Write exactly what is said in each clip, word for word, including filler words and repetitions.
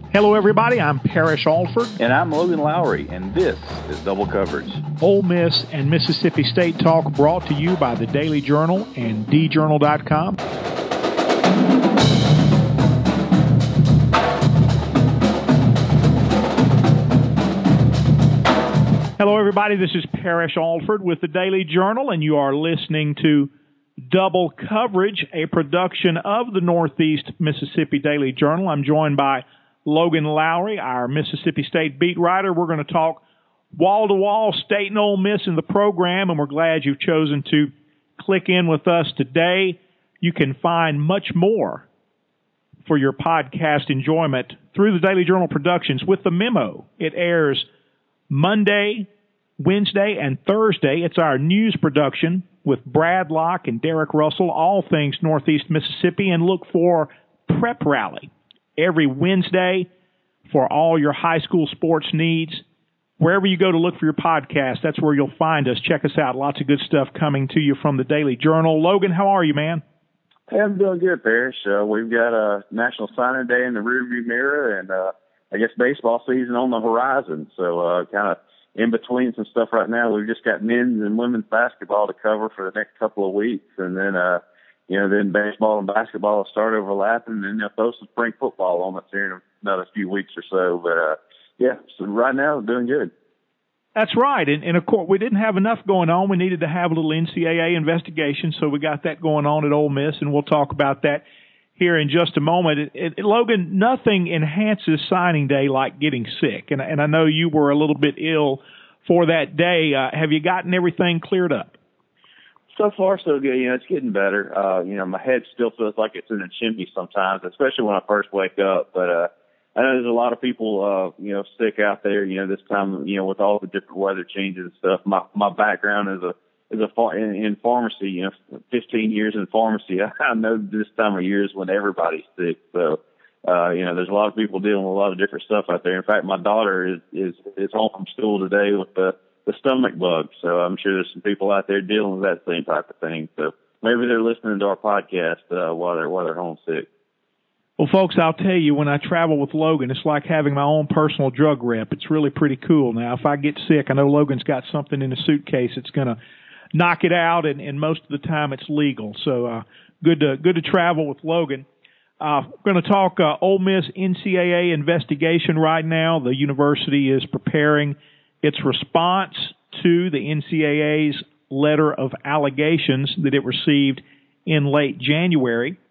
Hello, everybody. I'm Parrish Alford. And I'm Logan Lowry, and this is Double Coverage. Ole Miss and Mississippi State Talk brought to you by the Daily Journal and d journal dot com. Hello, everybody. This is Parrish Alford with the Daily Journal, and you are listening to Double Coverage, a production of the Northeast Mississippi Daily Journal. I'm joined by Logan Lowry, our Mississippi State beat writer. We're going to talk wall-to-wall State and Ole Miss in the program, and we're glad you've chosen to click in with us today. You can find much more for your podcast enjoyment through the Daily Journal Productions with the Memo. It airs Monday, Wednesday, and Thursday. It's our news production with Brad Locke and Derek Russell, all things Northeast Mississippi, and look for Prep Rally every Wednesday for all your high school sports needs. Wherever you go to look for your podcast, that's where you'll find us. Check us out. Lots of good stuff coming to you from the Daily Journal. Logan, how are you, man? Hey, I'm doing good, Parrish. Uh, we've got a National Signing Day in the rearview mirror, and uh, I guess baseball season on the horizon. So uh, kind of in between some stuff right now. We've just got men's and women's basketball to cover for the next couple of weeks, and then uh, you know, then baseball and basketball will start overlapping, and then they'll throw some spring football on us here in another few weeks or so. But uh, yeah, so right now doing good. That's right, and, and of course we didn't have enough going on. We needed to have a little N C double A investigation, so we got that going on at Ole Miss, and we'll talk about that here in just a moment. It, it, Logan, nothing enhances signing day like getting sick, and, and I know you were a little bit ill for that day. Uh, have you gotten everything cleared up? So far, so good. You know, it's getting better. Uh, you know, my head still feels like it's in a chimney sometimes, especially when I first wake up. But uh, I know there's a lot of people, uh, you know, sick out there. You know, this time, you know, with all the different weather changes and stuff. My my background is a is a far, in, in pharmacy. You know, fifteen years in pharmacy. I know this time of year is when everybody's sick. So, uh, you know, there's a lot of people dealing with a lot of different stuff out there. In fact, my daughter is is is home from school today with the the stomach bug. So I'm sure there's some people out there dealing with that same type of thing. So maybe they're listening to our podcast uh, while they're while they're homesick. Well, folks, I'll tell you, when I travel with Logan, it's like having my own personal drug rep. It's really pretty cool. Now, if I get sick, I know Logan's got something in a suitcase that's going to knock it out, and, and most of the time it's legal. So uh, good to good to travel with Logan. Uh, we're going to talk uh, Ole Miss N C double A investigation right now. The university is preparing its response to the N C double A's letter of allegations that it received in late January.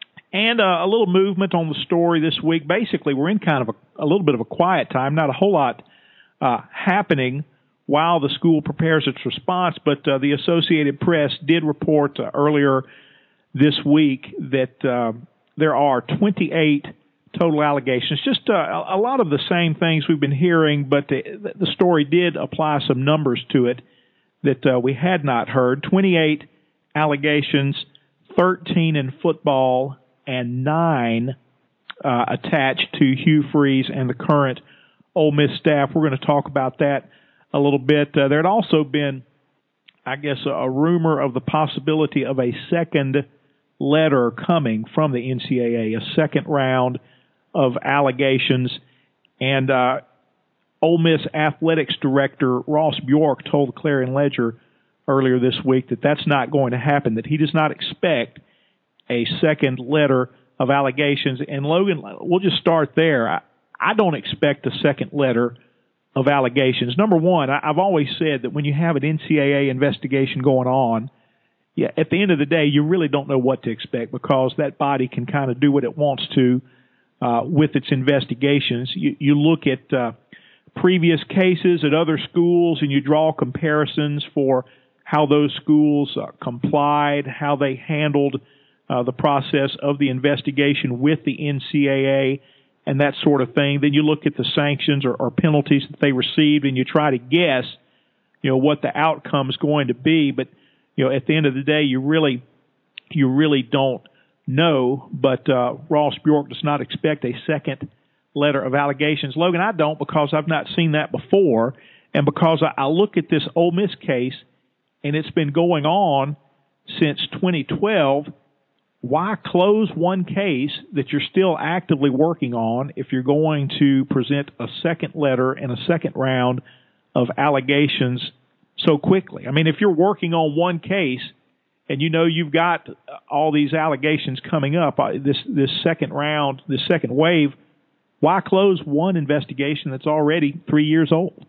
And uh, a little movement on the story this week. Basically, we're in kind of a, a little bit of a quiet time, not a whole lot uh, happening while the school prepares its response, but uh, the Associated Press did report uh, earlier this week that uh, there are twenty-eight total allegations, just uh, a lot of the same things we've been hearing, but the, the story did apply some numbers to it that uh, we had not heard. twenty-eight allegations, thirteen in football, and nine uh, attached to Hugh Freeze and the current Ole Miss staff. We're going to talk about that a little bit. Uh, there had also been, I guess, a, a rumor of the possibility of a second letter coming from the N C double A, a second round of allegations. And uh, Ole Miss Athletics Director Ross Bjork told the Clarion Ledger earlier this week that that's not going to happen, that he does not expect a second letter of allegations. And Logan, we'll just start there. I, I don't expect a second letter of allegations. Number one, I, I've always said that when you have an N C double A investigation going on, yeah, at the end of the day, you really don't know what to expect because that body can kind of do what it wants to uh, with its investigations. You, you look at uh, previous cases at other schools and you draw comparisons for how those schools uh, complied, how they handled Uh, the process of the investigation with the N C double A and that sort of thing. Then you look at the sanctions or, or penalties that they received and you try to guess, you know, what the outcome is going to be. But, you know, at the end of the day, you really, you really don't know. But uh, Ross Bjork does not expect a second letter of allegations. Logan, I don't because I've not seen that before. And because I, I look at this Ole Miss case and it's been going on since twenty twelve, why close one case that you're still actively working on if you're going to present a second letter and a second round of allegations so quickly? I mean, if you're working on one case and you know you've got all these allegations coming up, this this second round, this second wave, why close one investigation that's already three years old?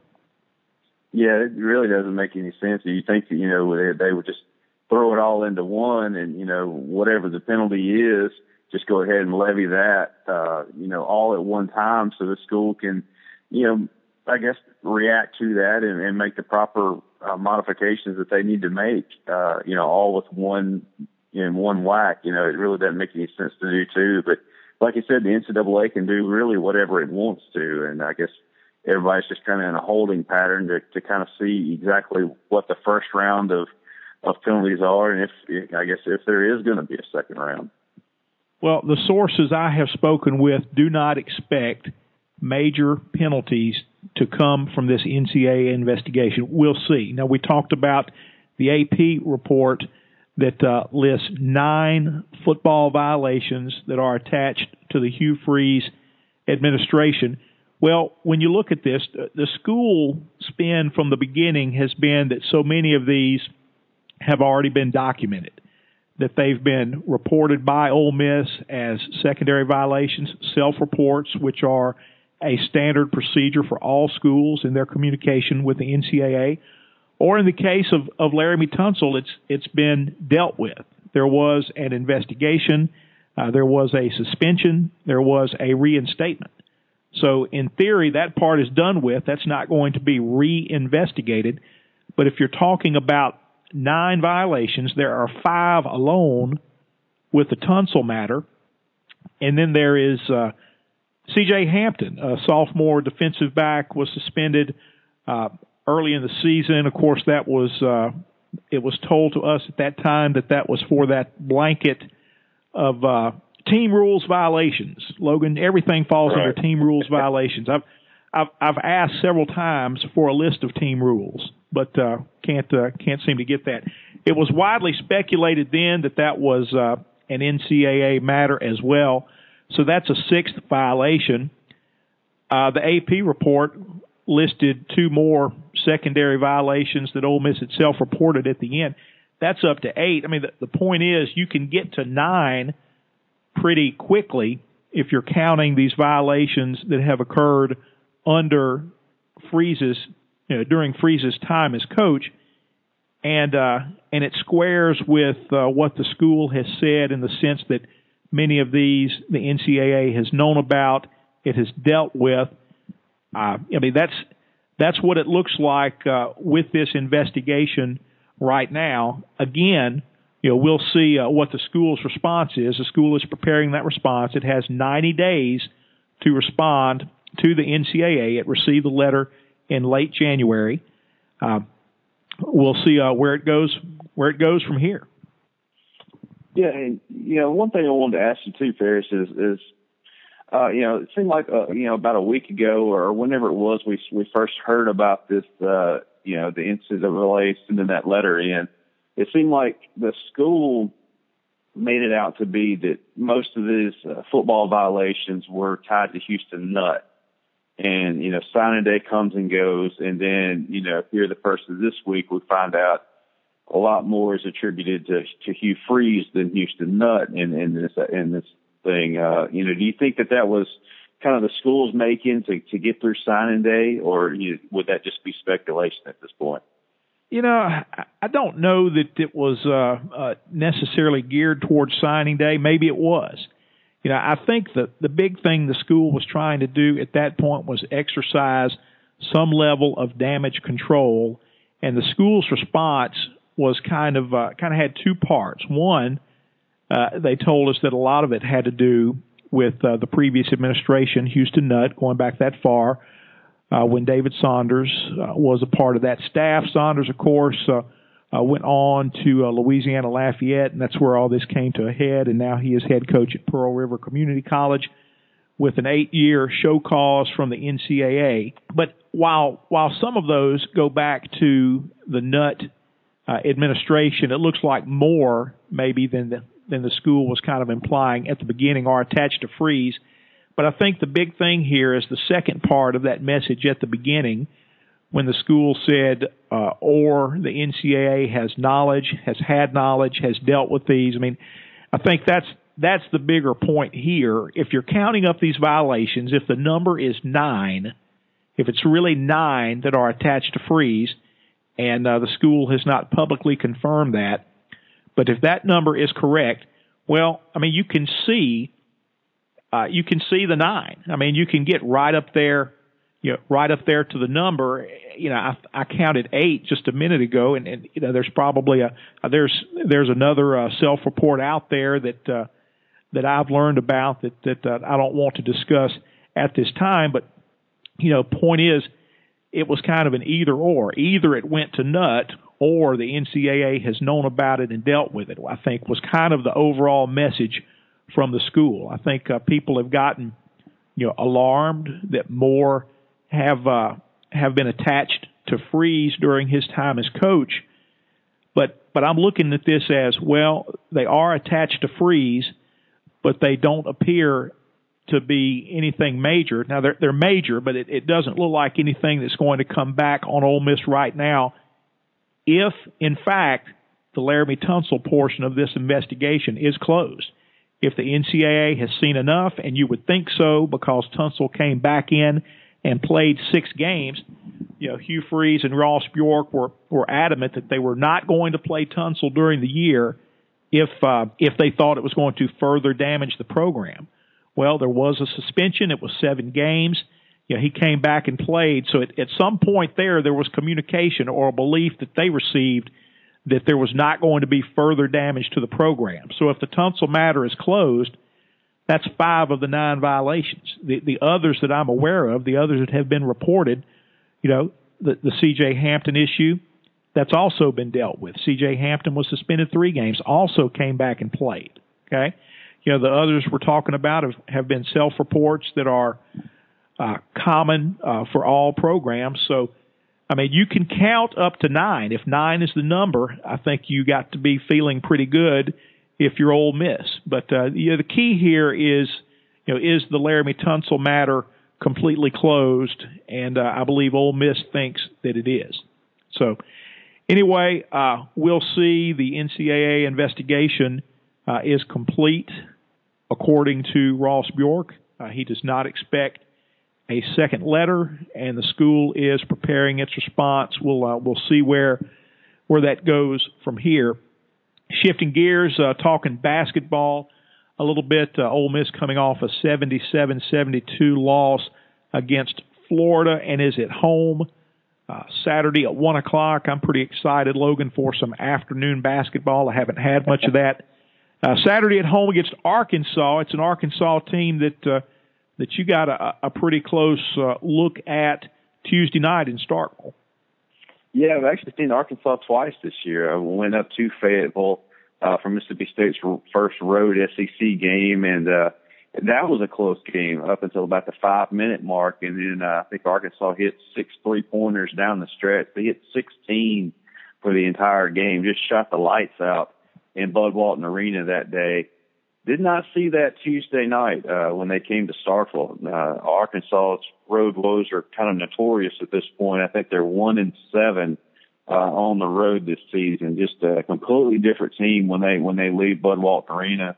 Yeah, it really doesn't make any sense. You think that, you know, they, they would just throw it all into one and, you know, whatever the penalty is, just go ahead and levy that, uh, you know, all at one time so the school can, you know, I guess react to that and, and make the proper uh, modifications that they need to make, uh, you know, all with one, in one whack. You know, it really doesn't make any sense to do too. But like you said, the N C double A can do really whatever it wants to. And I guess everybody's just kind of in a holding pattern to, to kind of see exactly what the first round of, of penalties are. And if, I guess if there is going to be a second round. Well, the sources I have spoken with do not expect major penalties to come from this N C double A investigation. We'll see. Now, we talked about the A P report that uh, lists nine football violations that are attached to the Hugh Freeze administration. Well, when you look at this, the school spin from the beginning has been that so many of these have already been documented, that they've been reported by Ole Miss as secondary violations, self-reports, which are a standard procedure for all schools in their communication with the N C double A. Or in the case of, of Laramie Tunsil, it's it's been dealt with. There was an investigation, uh, there was a suspension, there was a reinstatement. So in theory, that part is done with. That's not going to be reinvestigated. But if you're talking about nine violations, there are five alone with the Tunsil matter. And then there is uh, C J Hampton, a sophomore defensive back, was suspended uh, early in the season. Of course, that was uh, it was told to us at that time that that was for that blanket of uh, team rules violations. Logan, everything falls right. under team rules violations. I've I've I've asked several times for a list of team rules, but uh, can't uh, can't seem to get that. It was widely speculated then that that was uh, an N C double A matter as well. So that's a sixth violation. Uh, the A P report listed two more secondary violations that Ole Miss itself reported at the end. That's up to eight. I mean, the, the point is you can get to nine pretty quickly if you're counting these violations that have occurred under Freeze's, you know, during Freeze's time as coach, and uh, and it squares with uh, what the school has said in the sense that many of these the N C double A has known about, it has dealt with. Uh, I mean, that's that's what it looks like uh, with this investigation right now. Again, you know, we'll see uh, what the school's response is. The school is preparing that response. It has ninety days to respond to the N C double A. It received the letter in late January. Uh, we'll see uh, where it goes. Where it goes from here. Yeah, and you know, one thing I wanted to ask you too, Ferris, is is uh, you know, it seemed like uh, you know about a week ago or whenever it was we we first heard about this, uh, you know, the N C double A sending that letter in. It seemed like the school made it out to be that most of these uh, football violations were tied to Houston Nutt. And, you know, signing day comes and goes. And then, you know, here the first of this week, we find out a lot more is attributed to, to Hugh Freeze than Houston Nutt in, in this, in this thing. Uh, you know, do you think that that was kind of the school's making to, to get through signing day, or you, would that just be speculation at this point? You know, I don't know that it was uh, uh, necessarily geared towards signing day. Maybe it was. You know, I think that the big thing the school was trying to do at that point was exercise some level of damage control, and the school's response was kind of uh, kind of had two parts. One, uh, they told us that a lot of it had to do with uh, the previous administration, Houston Nutt, going back that far. Uh, when David Saunders uh, was a part of that staff. Saunders, of course, uh, uh, went on to uh, Louisiana Lafayette, and that's where all this came to a head, and now he is head coach at Pearl River Community College with an eight-year show cause from the N C double A. But while while some of those go back to the Nutt uh, administration, it looks like more maybe than the, than the school was kind of implying at the beginning, are attached to freeze. But I think the big thing here is the second part of that message at the beginning, when the school said, uh, or the N C double A has knowledge, has had knowledge, has dealt with these. I mean, I think that's that's the bigger point here. If you're counting up these violations, if the number is nine, if it's really nine that are attached to freeze, and uh, the school has not publicly confirmed that, but if that number is correct, well, I mean, you can see, uh, you can see the nine. I mean, you can get right up there. You know, right up there to the number. You know, I, I counted eight just a minute ago, and, and you know, there's probably a there's there's another uh, self-report out there that uh, that I've learned about that that uh, I don't want to discuss at this time. But you know, point is, it was kind of an either or. Either it went to nut, or the N C double A has known about it and dealt with it. I think was kind of the overall message from the school. I think uh, people have gotten you know alarmed that more have uh, have been attached to freeze during his time as coach, but but I'm looking at this as, well, they are attached to freeze, but they don't appear to be anything major. Now they're they're major, but it, it doesn't look like anything that's going to come back on Ole Miss right now. If in fact the Laramie Tunsil portion of this investigation is closed, if the N C double A has seen enough, and you would think so because Tunsil came back in and played six games, you know, Hugh Freeze and Ross Bjork were, were adamant that they were not going to play Tunsil during the year if uh, if they thought it was going to further damage the program. Well, there was a suspension. It was seven games. You know, he came back and played. So at, at some point there, there was communication or a belief that they received that there was not going to be further damage to the program. So if the Tunsil matter is closed, that's five of the nine violations. The the others that I'm aware of, the others that have been reported, you know, the, the C J Hampton issue, that's also been dealt with. C J Hampton was suspended three games, also came back and played. Okay, you know, the others we're talking about have, have been self-reports that are uh, common uh, for all programs. So, I mean, you can count up to nine. If nine is the number, I think you got to be feeling pretty good if you're Ole Miss. But uh, you know, the key here is, you know, is the Laramie Tunsil matter completely closed? And uh, I believe Ole Miss thinks that it is. So anyway, uh, we'll see. The N C double A investigation uh, is complete, according to Ross Bjork. Uh, he does not expect a second letter, and the school is preparing its response. We'll uh, we'll see where where that goes from here. Shifting gears, uh, talking basketball a little bit. Uh, Ole Miss coming off a seventy-seven seventy-two loss against Florida and is at home uh, Saturday at one o'clock. I'm pretty excited, Logan, for some afternoon basketball. I haven't had much of that. Uh, Saturday at home against Arkansas. It's an Arkansas team that uh, that you got a, a pretty close uh, look at Tuesday night in Starkville. Yeah, I've actually seen Arkansas twice this year. I went up to Fayetteville uh, for Mississippi State's first road S E C game, and uh, that was a close game up until about the five-minute mark. And then uh, I think Arkansas hit six three-pointers down the stretch. They hit sixteen for the entire game, just shot the lights out in Bud Walton Arena that day. Did not see that Tuesday night uh, when they came to Starkville. Uh, Arkansas's road woes are kind of notorious at this point. I think they're one and seven uh, on the road this season. Just a completely different team when they when they leave Bud Walton Arena.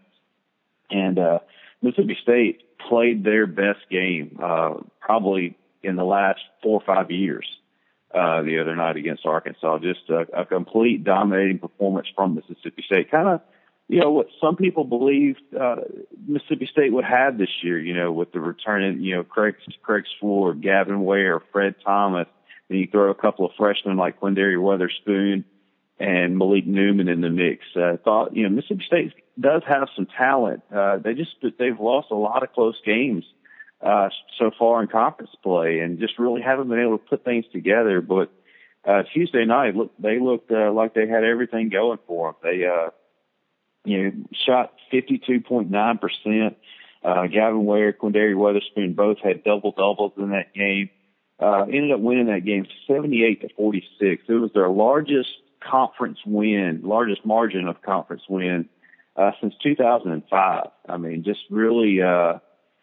And uh, Mississippi State played their best game uh, probably in the last four or five years uh, the other night against Arkansas. Just a, a complete dominating performance from Mississippi State. Kind of, you know, what some people believed uh, Mississippi State would have this year, you know, with the returning, you know, Craig, Craig Sword, Gavin Ware, Fred Thomas. Then you throw a couple of freshmen like Quindary Weatherspoon and Malik Newman in the mix. I uh, thought, you know, Mississippi State does have some talent. Uh, they just, they've lost a lot of close games uh, so far in conference play and just really haven't been able to put things together. But uh, Tuesday night, look, they looked uh, like they had everything going for them. They, uh, you know, shot fifty-two point nine percent. Uh, Gavin Ware, Quindary Weatherspoon both had double doubles in that game. Uh, ended up winning that game seventy-eight to forty-six. It was their largest conference win, largest margin of conference win uh, since two thousand five. I mean, just really uh,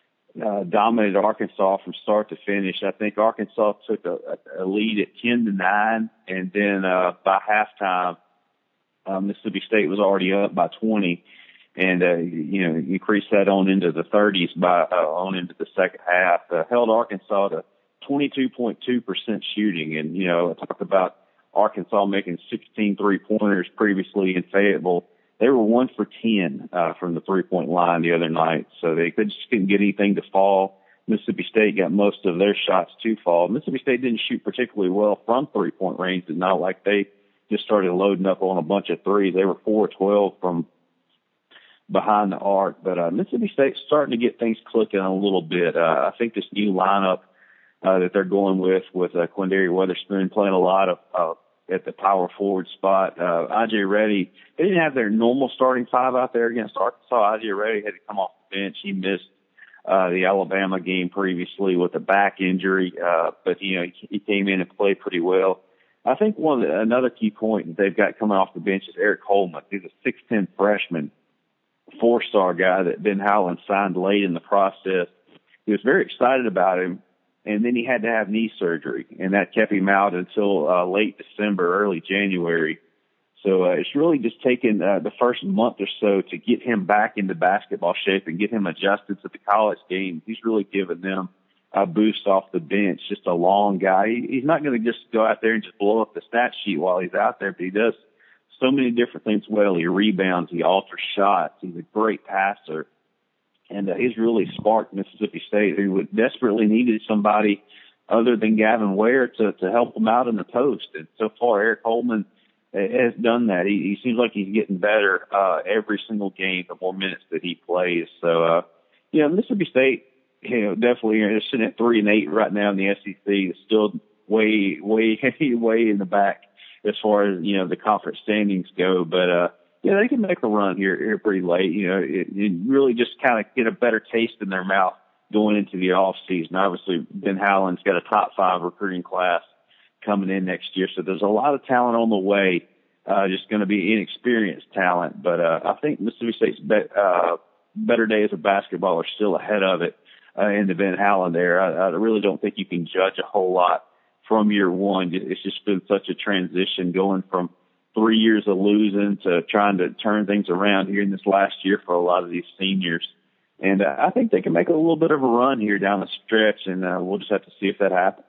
uh, dominated Arkansas from start to finish. I think Arkansas took a, a lead at ten to nine, and then uh, by halftime, uh, Mississippi State was already up by twenty. And, uh, you know, increased that on into the thirties by, uh, on into the second half, uh, held Arkansas to twenty-two point two percent shooting. And, you know, I talked about Arkansas making sixteen three-pointers previously in Fayetteville. They were one for ten, uh, from the three-point line the other night. So they could, just couldn't get anything to fall. Mississippi State got most of their shots to fall. Mississippi State didn't shoot particularly well from three-point range. It's not like they just started loading up on a bunch of threes. They were four twelve from behind the arc, but uh, Mississippi State's starting to get things clicking a little bit. Uh, I think this new lineup uh, that they're going with, with uh, Quindary Weatherspoon playing a lot of uh, at the power forward spot. Uh, I J Reddy, they didn't have their normal starting five out there against Arkansas. I J Reddy had to come off the bench. He missed uh, the Alabama game previously with a back injury, uh, but you know he, he came in and played pretty well. I think one of the, another key point that they've got coming off the bench is Eric Coleman. He's a six ten freshman. Four-star guy that Ben Howland signed late in the process. He was very excited about him, and then he had to have knee surgery, and that kept him out until uh, late December, early January. So uh, it's really just taken uh, the first month or so to get him back into basketball shape and get him adjusted to the college game. He's really given them a boost off the bench. Just a long guy. He, he's not going to just go out there and just blow up the stat sheet while he's out there, but he does so many different things well. He rebounds, he alters shots, he's a great passer, and uh, he's really sparked Mississippi State, who would desperately needed somebody other than Gavin Ware to, to help them out in the post. And so far, Eric Coleman has done that. He, he seems like he's getting better uh, every single game, the more minutes that he plays. So, uh, you know, Mississippi State, you know, definitely they're sitting at three and eight right now in the S E C. It's still way, way, way in the back as far as, you know, the conference standings go. But, uh, yeah, they can make a run here, here pretty late. You know, it, it really just kind of get a better taste in their mouth going into the off season. Obviously, Ben Howland's got a top five recruiting class coming in next year. So there's a lot of talent on the way, uh, just going to be inexperienced talent. But, uh, I think Mississippi State's be- uh, better days of basketball are still ahead of it, uh, in the Ben Howland there. I, I really don't think you can judge a whole lot from year one. It's just been such a transition going from three years of losing to trying to turn things around here in this last year for a lot of these seniors. And uh, I think they can make a little bit of a run here down the stretch, and uh, we'll just have to see if that happens.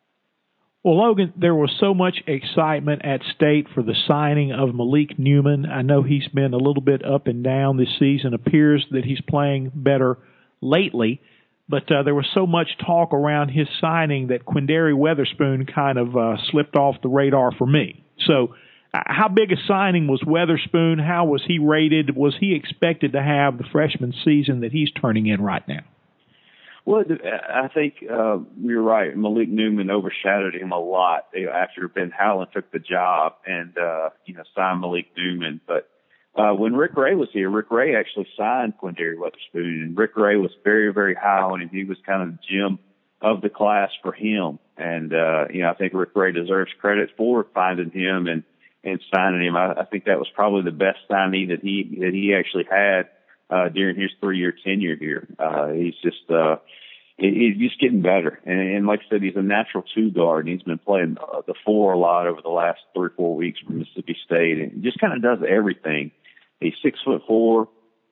Well, Logan, there was so much excitement at State for the signing of Malik Newman. I know he's been a little bit up and down this season. Appears that he's playing better lately. But uh, there was so much talk around his signing that Quindary Weatherspoon kind of uh, slipped off the radar for me. So uh, how big a signing was Weatherspoon? How was he rated? Was he expected to have the freshman season that he's turning in right now? Well, I think uh, you're right. Malik Newman overshadowed him a lot after Ben Howland took the job and, uh, you know, signed Malik Newman. But Uh, when Rick Ray was here, Rick Ray actually signed Quindary Weatherspoon, and Rick Ray was very, very high on him. He was kind of the gem of the class for him. And, uh, you know, I think Rick Ray deserves credit for finding him and, and signing him. I, I think that was probably the best signing that he, that he actually had, uh, during his three year tenure here. Uh, he's just, uh, he's just getting better. And, and like I said, he's a natural two guard, and he's been playing uh, the four a lot over the last three or four weeks from Mississippi State, and he just kind of does everything. He's six foot four,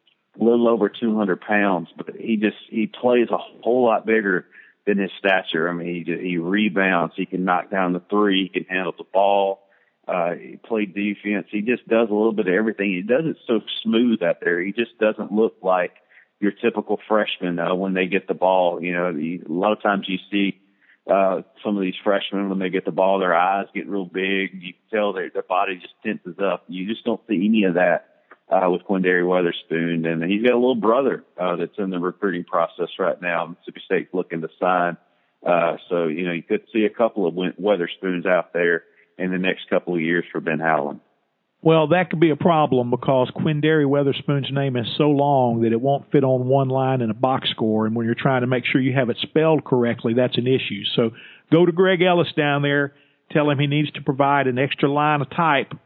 a little over two hundred pounds, but he just, he plays a whole lot bigger than his stature. I mean, he, he rebounds, he can knock down the three, he can handle the ball, uh, he played defense. He just does a little bit of everything. He does it so smooth out there. He just doesn't look like your typical freshman, uh, when they get the ball. You know, the, a lot of times you see, uh, some of these freshmen, when they get the ball, their eyes get real big. You can tell their, their body just tenses up. You just don't see any of that Uh, with Quindary Weatherspoon, and he's got a little brother uh, that's in the recruiting process right now. Mississippi State's looking to sign, uh, so you know you could see a couple of Weatherspoons out there in the next couple of years for Ben Howland. Well, that could be a problem because Quindary Weatherspoon's name is so long that it won't fit on one line in a box score, and when you're trying to make sure you have it spelled correctly, that's an issue. So go to Greg Ellis down there, tell him he needs to provide an extra line of type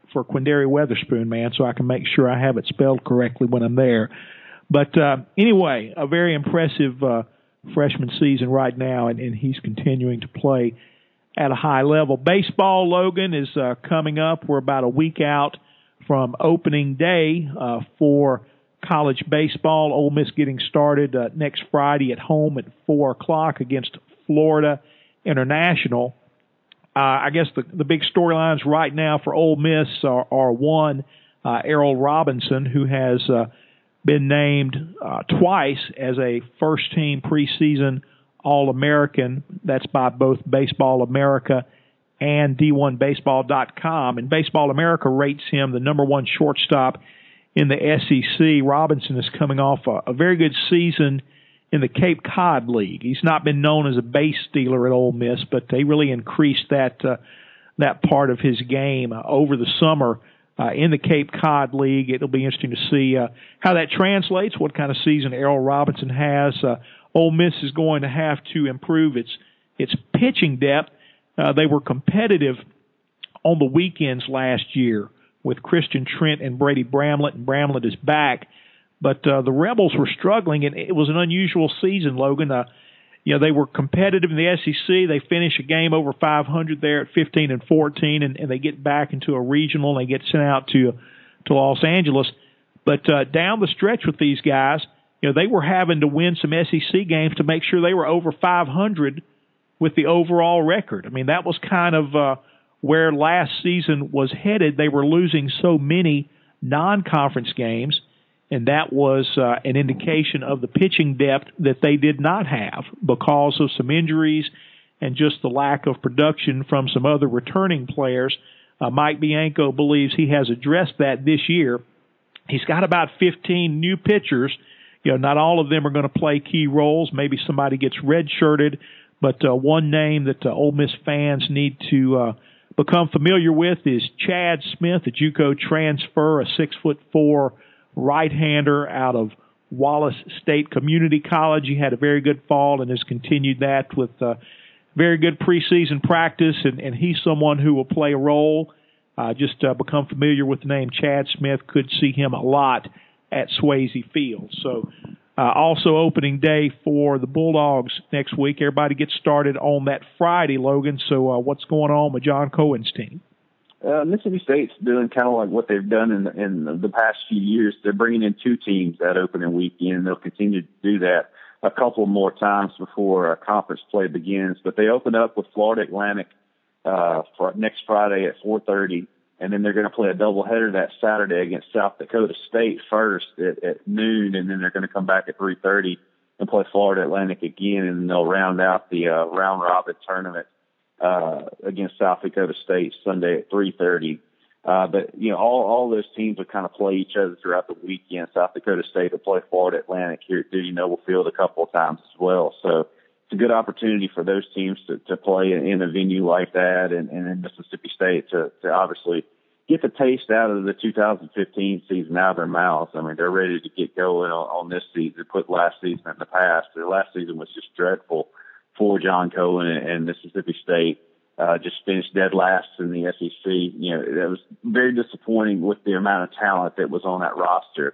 for Quindary Weatherspoon, man, so I can make sure I have it spelled correctly when I'm there. But uh, anyway, a very impressive uh, freshman season right now, and, and he's continuing to play at a high level. Baseball, Logan, is uh, coming up. We're about a week out from opening day uh, for college baseball. Ole Miss getting started uh, next Friday at home at four o'clock against Florida International. Uh, I guess the, the big storylines right now for Ole Miss are, are one, uh, Errol Robinson, who has uh, been named uh, twice as a first-team preseason All-American. That's by both Baseball America and D one baseball dot com. And Baseball America rates him the number one shortstop in the S E C. Robinson is coming off a, a very good season in the Cape Cod League. He's not been known as a base stealer at Ole Miss, but they really increased that uh, that part of his game uh, over the summer uh, in the Cape Cod League. It'll be interesting to see uh, how that translates, what kind of season Errol Robinson has. Uh, Ole Miss is going to have to improve its its pitching depth. Uh, they were competitive on the weekends last year with Christian Trent and Brady Bramlett, and Bramlett is back. But uh, the Rebels were struggling, and it was an unusual season, Logan. Uh, you know, they were competitive in the S E C. They finish a game over five hundred there at fifteen and fourteen, and, and they get back into a regional, and they get sent out to to Los Angeles. But uh, down the stretch with these guys, you know, they were having to win some S E C games to make sure they were over five hundred with the overall record. I mean, that was kind of uh, where last season was headed. They were losing so many non-conference games, and that was uh, an indication of the pitching depth that they did not have because of some injuries and just the lack of production from some other returning players. Uh, Mike Bianco believes he has addressed that this year. He's got about fifteen new pitchers. You know, not all of them are going to play key roles. Maybe somebody gets redshirted, but uh, one name that uh, Ole Miss fans need to uh, become familiar with is Chad Smith, a JUCO transfer, a six foot four right-hander out of Wallace State Community College. He had a very good fall and has continued that with uh, very good preseason practice, and, and he's someone who will play a role. Uh, just uh, become familiar with the name Chad Smith. Could see him a lot at Swayze Field. So uh, also opening day for the Bulldogs next week. Everybody gets started on that Friday, Logan. So uh, what's going on with John Cohen's team? Uh, Mississippi State's doing kind of like what they've done in the, in the past few years. They're bringing in two teams that opening weekend. They'll continue to do that a couple more times before uh, conference play begins. But they open up with Florida Atlantic uh, for next Friday at four thirty, and then they're going to play a doubleheader that Saturday against South Dakota State first at, at noon, and then they're going to come back at three thirty and play Florida Atlantic again, and then they'll round out the uh, round robin tournament uh, against South Dakota State Sunday at three thirty. Uh, but, you know, all, all those teams will kind of play each other throughout the weekend. South Dakota State will play Florida Atlantic here at Dudy Noble Field a couple of times as well. So it's a good opportunity for those teams to, to play in a venue like that, and, and in Mississippi State to, to obviously get the taste out of the two thousand fifteen season out of their mouths. I mean, they're ready to get going on, on this season, put last season in the past. The last season was just dreadful for John Cohen and, and Mississippi State. Uh, just finished dead last in the S E C. You know, it was very disappointing with the amount of talent that was on that roster.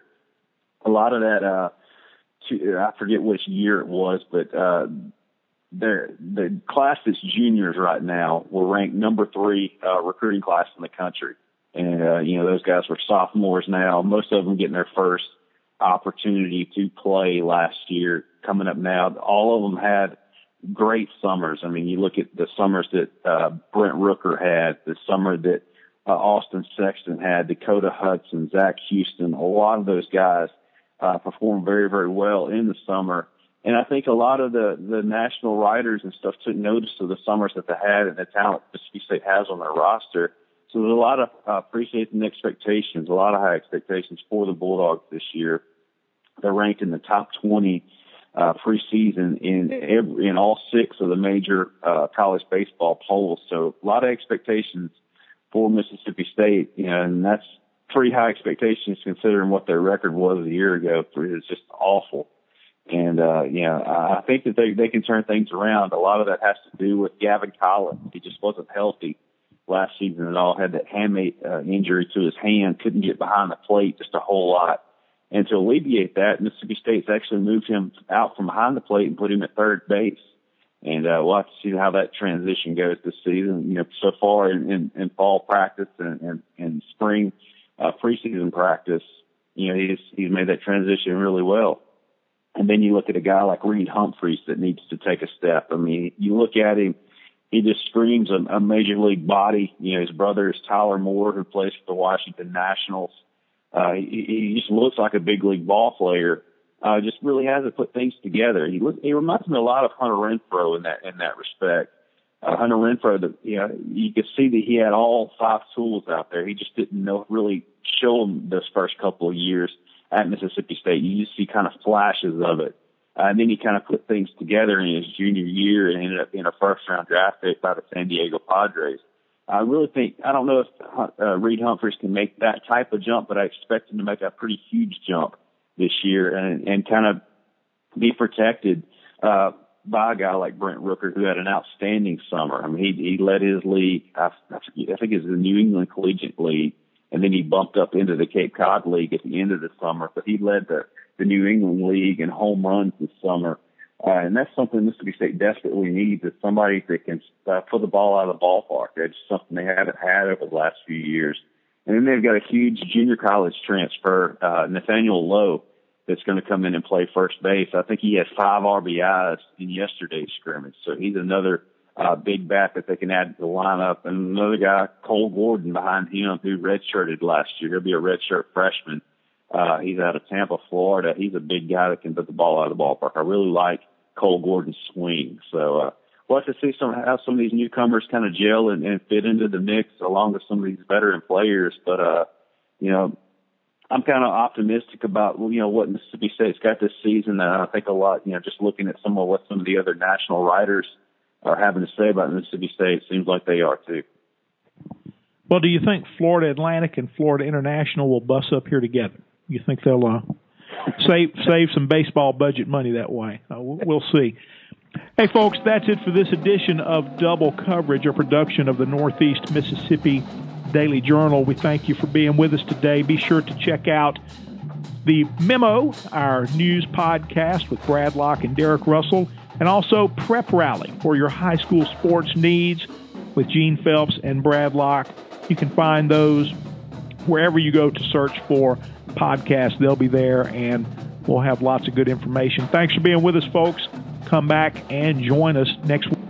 A lot of that, uh, to, I forget which year it was, but, uh, the class that's juniors right now were ranked number three, uh, recruiting class in the country. And, uh, you know, those guys were sophomores now, most of them getting their first opportunity to play last year coming up now. All of them had great summers. I mean, you look at the summers that uh, Brent Rooker had, the summer that uh, Austin Sexton had, Dakota Hudson, Zach Houston. A lot of those guys uh, performed very, very well in the summer. And I think a lot of the, the national writers and stuff took notice of the summers that they had and the talent Mississippi State has on their roster. So there's a lot of uh, appreciation expectations, a lot of high expectations for the Bulldogs this year. They're ranked in the top twenty Uh, preseason in every, in all six of the major uh, college baseball polls. So a lot of expectations for Mississippi State, you know, and that's pretty high expectations considering what their record was a year ago. It's just awful. And, uh, you know, I think that they, they can turn things around. A lot of that has to do with Gavin Collins. He just wasn't healthy last season at all. Had that handmade uh, injury to his hand, couldn't get behind the plate just a whole lot. And to alleviate that, Mississippi State's actually moved him out from behind the plate and put him at third base. And uh, we'll have to see how that transition goes this season. You know, so far in, in, in fall practice and, and, and spring uh, preseason practice, you know, he's he's made that transition really well. And then you look at a guy like Reed Humphreys that needs to take a step. I mean, you look at him, he just screams a, a major league body. You know, his brother is Tyler Moore, who plays for the Washington Nationals. Uh, he, he just looks like a big league ball player. Uh, just really hasn't put things together. He look, he reminds me a lot of Hunter Renfroe in that in that respect. Uh, Hunter Renfroe, the, you know, you could see that he had all five tools out there. He just didn't know really show them those first couple of years at Mississippi State. You just see kind of flashes of it, uh, and then he kind of put things together in his junior year and ended up being a first round draft pick by the San Diego Padres. I really think I don't know if uh, Reed Humphreys can make that type of jump, but I expect him to make a pretty huge jump this year and, and kind of be protected uh, by a guy like Brent Rooker, who had an outstanding summer. I mean, he, he led his league, I, I think it was the New England Collegiate League, and then he bumped up into the Cape Cod League at the end of the summer. But he led the, the New England League in home runs this summer. Uh, and that's something Mississippi State desperately needs, is somebody that can uh, put the ball out of the ballpark. That's something they haven't had over the last few years. And then they've got a huge junior college transfer, uh, Nathaniel Lowe, that's going to come in and play first base. I think he had five R B Is in yesterday's scrimmage. So he's another uh, big bat that they can add to the lineup. And another guy, Cole Gordon, behind him, who redshirted last year. He'll be a redshirt freshman. Uh, he's out of Tampa, Florida. He's a big guy that can put the ball out of the ballpark. I really like Cole Gordon's swing. So uh, we'll have to see some how some of these newcomers kind of gel and, and fit into the mix along with some of these veteran players. But, uh, you know, I'm kind of optimistic about, you know, what Mississippi State's got this season. And I think a lot, you know, just looking at some of what some of the other national writers are having to say about Mississippi State, it seems like they are too. Well, do you think Florida Atlantic and Florida International will bus up here together? You think they'll uh, save save some baseball budget money that way? Uh, we'll, we'll see. Hey, folks, that's it for this edition of Double Coverage, a production of the Northeast Mississippi Daily Journal. We thank you for being with us today. Be sure to check out the Memo, our news podcast with Brad Locke and Derek Russell, and also Prep Rally for your high school sports needs with Gene Phelps and Brad Locke. You can find those wherever you go to search for podcasts. They'll be there, and we'll have lots of good information. Thanks for being with us, folks. Come back and join us next week.